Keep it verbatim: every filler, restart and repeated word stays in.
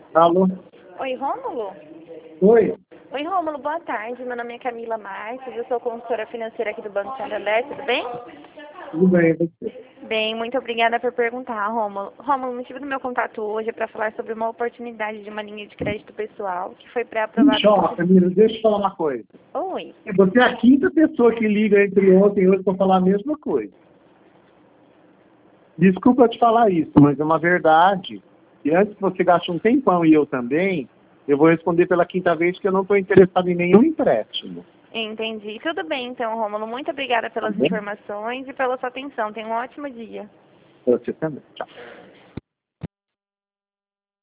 Alô? Oi, Rômulo? Oi? Oi, Rômulo, boa tarde. Meu nome é Camila Marques, eu sou consultora financeira aqui do Banco Santander, tudo bem? Tudo bem, e você? Bem, muito obrigada por perguntar, Rômulo. Rômulo, o motivo do meu contato hoje é para falar sobre uma oportunidade de uma linha de crédito pessoal que foi pré-aprovada. Ixi, ó, Camila, deixa eu falar uma coisa. Oi. Você é a quinta pessoa que liga entre ontem e hoje para falar a mesma coisa. Desculpa te falar isso, mas é uma verdade. E antes que você gaste um tempão e eu também, eu vou responder pela quinta vez que eu não estou interessado em nenhum empréstimo. Entendi. Tudo bem, então, Rômulo. Muito obrigada Tá pelas bom? informações e pela sua atenção. Tenha um ótimo dia. Você também. Tchau.